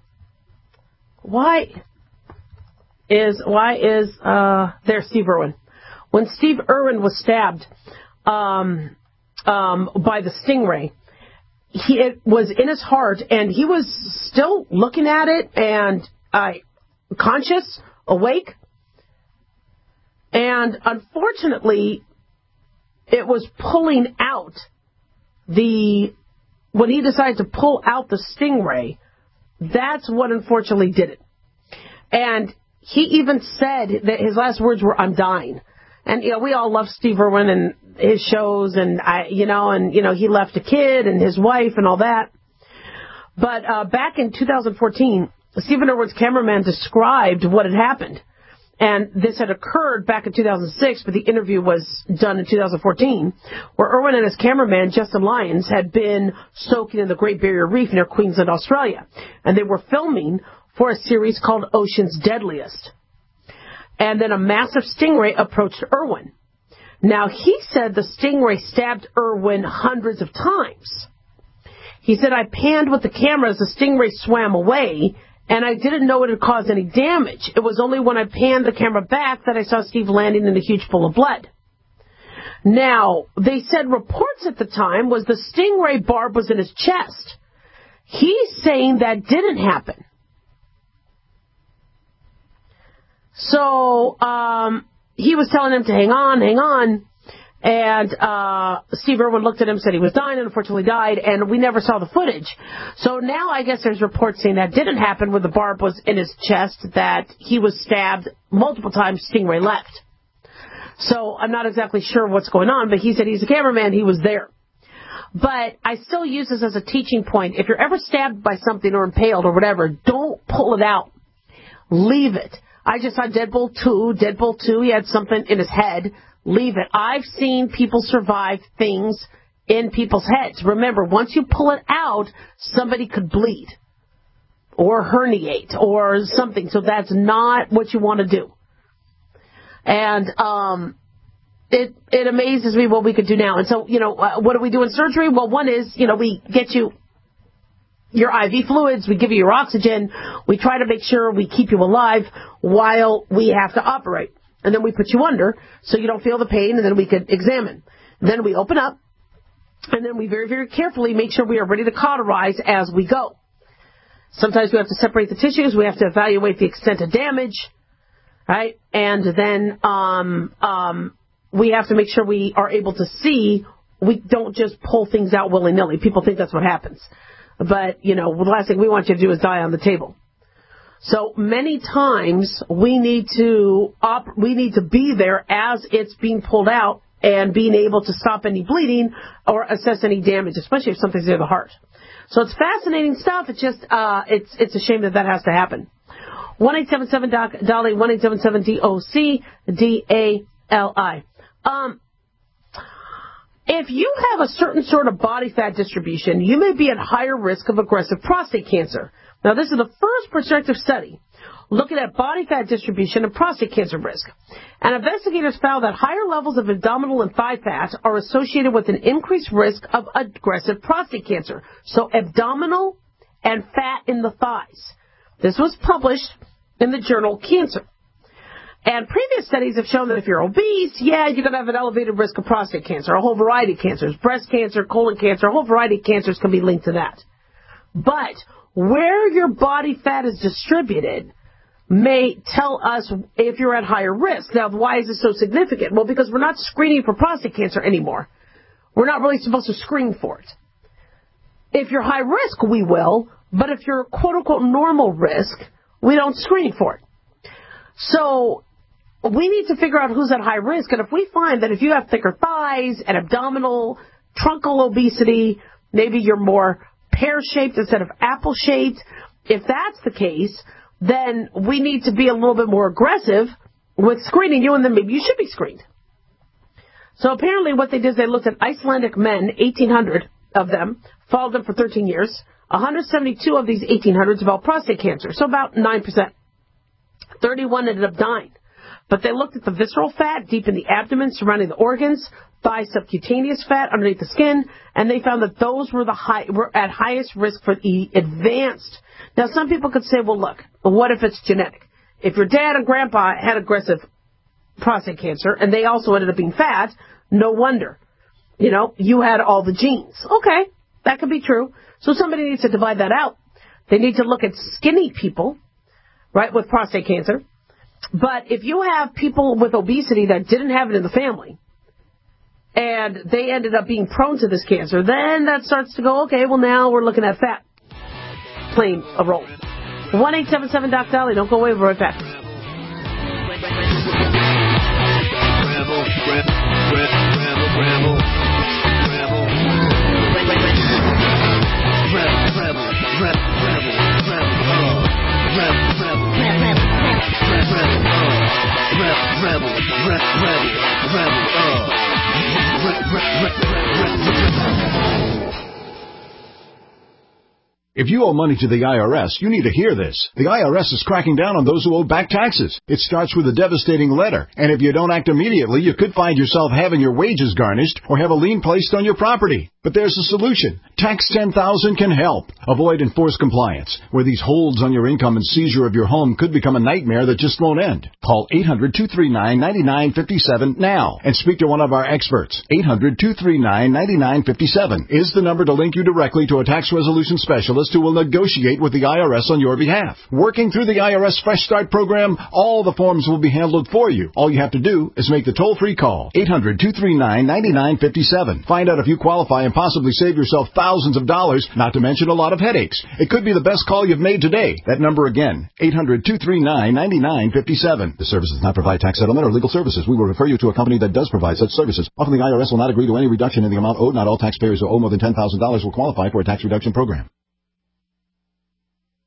why is, why is, uh, there Steve Irwin. When Steve Irwin was stabbed, um, um, by the stingray, he, it was in his heart and he was still looking at it and, uh, conscious, awake. And unfortunately, it was pulling out the, when he decided to pull out the stingray, that's what unfortunately did it. And he even said that his last words were, "I'm dying." And, you know, we all love Steve Irwin and his shows and, I, you know, and, you know, he left a kid and his wife and all that. But uh, back in two thousand fourteen, Stephen Irwin's cameraman described what had happened. And this had occurred back in two thousand six, but the interview was done in two thousand fourteen, where Irwin and his cameraman, Justin Lyons, had been soaking in the Great Barrier Reef near Queensland, Australia. And they were filming for a series called Ocean's Deadliest. And then a massive stingray approached Irwin. Now, he said the stingray stabbed Irwin hundreds of times. He said, "I panned with the camera as the stingray swam away, and I didn't know it had caused any damage. It was only when I panned the camera back that I saw Steve landing in a huge pool of blood." Now, they said reports at the time was the stingray barb was in his chest. He's saying that didn't happen. So, um, he was telling him to hang on, hang on. And uh Steve Irwin looked at him, said he was dying, and unfortunately died, and we never saw the footage. So now I guess there's reports saying that didn't happen, where the barb was in his chest, that he was stabbed multiple times, stingray left. So I'm not exactly sure what's going on, but he said he's a cameraman, he was there. But I still use this as a teaching point. If you're ever stabbed by something or impaled or whatever, don't pull it out. Leave it. I just saw Deadpool two. Deadpool two, he had something in his head. Leave it. I've seen people survive things in people's heads. Remember, once you pull it out, somebody could bleed or herniate or something. So that's not what you want to do. And um, it it amazes me what we could do now. And so, you know, uh, what do we do in surgery? Well, one is, you know, we get you your I V fluids, we give you your oxygen, we try to make sure we keep you alive while we have to operate. And then we put you under so you don't feel the pain, and then we could examine. Then we open up, and then we very, very carefully make sure we are ready to cauterize as we go. Sometimes we have to separate the tissues, we have to evaluate the extent of damage, right? And then um, um, we have to make sure we are able to see. We don't just pull things out willy-nilly. People think that's what happens. But, you know, the last thing we want you to do is die on the table. So many times we need to op- we need to be there as it's being pulled out and being able to stop any bleeding or assess any damage, especially if something's near the heart. So it's fascinating stuff. It's just uh, it's it's a shame that that has to happen. one eight seven seven D O C, Dolly, one eight seven seven D O C D A L I. Um, if you have a certain sort of body fat distribution, you may be at higher risk of aggressive prostate cancer. Now, this is the first prospective study looking at body fat distribution and prostate cancer risk. And investigators found that higher levels of abdominal and thigh fat are associated with an increased risk of aggressive prostate cancer. So abdominal and fat in the thighs. This was published in the journal Cancer. And previous studies have shown that if you're obese, yeah, you're going to have an elevated risk of prostate cancer, a whole variety of cancers, breast cancer, colon cancer, a whole variety of cancers can be linked to that. But where your body fat is distributed may tell us if you're at higher risk. Now, why is this so significant? Well, because we're not screening for prostate cancer anymore. We're not really supposed to screen for it. If you're high risk, we will, but if you're quote-unquote normal risk, we don't screen for it. So we need to figure out who's at high risk, and if we find that if you have thicker thighs and abdominal, truncal obesity, maybe you're more pear-shaped instead of apple-shaped, if that's the case, then we need to be a little bit more aggressive with screening you, and then maybe you should be screened. So apparently what they did is they looked at Icelandic men, eighteen hundred of them, followed them for thirteen years. one hundred seventy-two of these eighteen hundreds developed prostate cancer, so about nine percent. thirty-one ended up dying. But they looked at the visceral fat deep in the abdomen surrounding the organs, thigh subcutaneous fat underneath the skin, and they found that those were the high, were at highest risk for the advanced. Now, some people could say, well, look, what if it's genetic? If your dad and grandpa had aggressive prostate cancer and they also ended up being fat, no wonder. You know, you had all the genes. Okay, that could be true. So somebody needs to divide that out. They need to look at skinny people, right, with prostate cancer. But if you have people with obesity that didn't have it in the family, and they ended up being prone to this cancer, then that starts to go, okay, well, now we're looking at fat playing a role. one eight seven seven D O C Dolly. Don't go away. We're right back. If you owe money to the I R S, you need to hear this. The I R S is cracking down on those who owe back taxes. It starts with a devastating letter, and if you don't act immediately, you could find yourself having your wages garnished or have a lien placed on your property. But there's a solution. Tax ten thousand can help. Avoid enforced compliance, where these holds on your income and seizure of your home could become a nightmare that just won't end. Call eight hundred, two three nine, nine nine five seven now and speak to one of our experts. eight hundred, two three nine, nine nine five seven is the number to link you directly to a tax resolution specialist who will negotiate with the I R S on your behalf. Working through the I R S Fresh Start program, all the forms will be handled for you. All you have to do is make the toll-free call. eight hundred, two three nine, nine nine five seven. Find out if you qualify and possibly save yourself thousands of dollars, not to mention a lot of headaches. It could be the best call you've made today. That number again, eight hundred, two three nine, nine nine five seven. The service does not provide tax settlement or legal services. We will refer you to a company that does provide such services. Often the I R S will not agree to any reduction in the amount owed. Not all taxpayers who owe more than ten thousand dollars will qualify for a tax reduction program.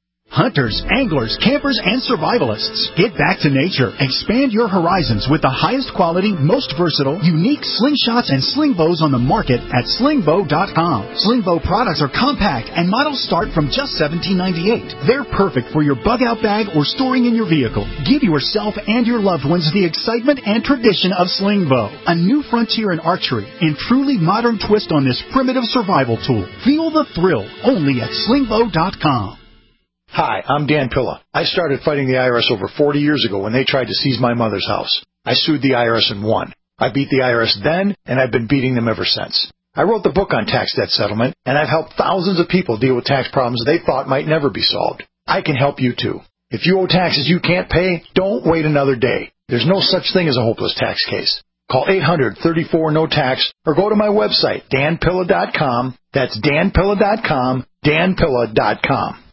hunters, anglers, campers, and survivalists. Get back to nature. Expand your horizons with the highest quality, most versatile, unique slingshots and sling bows on the market at sling bow dot com. Sling bow products are compact and models start from just seventeen ninety-eight. They're perfect for your bug-out bag or storing in your vehicle. Give yourself and your loved ones the excitement and tradition of sling bow. A new frontier in archery and truly modern twist on this primitive survival tool. Feel the thrill only at sling bow dot com. Hi, I'm Dan Pilla. I started fighting the I R S over forty years ago when they tried to seize my mother's house. I sued the I R S and won. I beat the I R S then, and I've been beating them ever since. I wrote the book on tax debt settlement, and I've helped thousands of people deal with tax problems they thought might never be solved. I can help you too. If you owe taxes you can't pay, don't wait another day. There's no such thing as a hopeless tax case. Call eight hundred, thirty-four, no tax or go to my website, dan pilla dot com. That's dan pilla dot com, dan pilla dot com.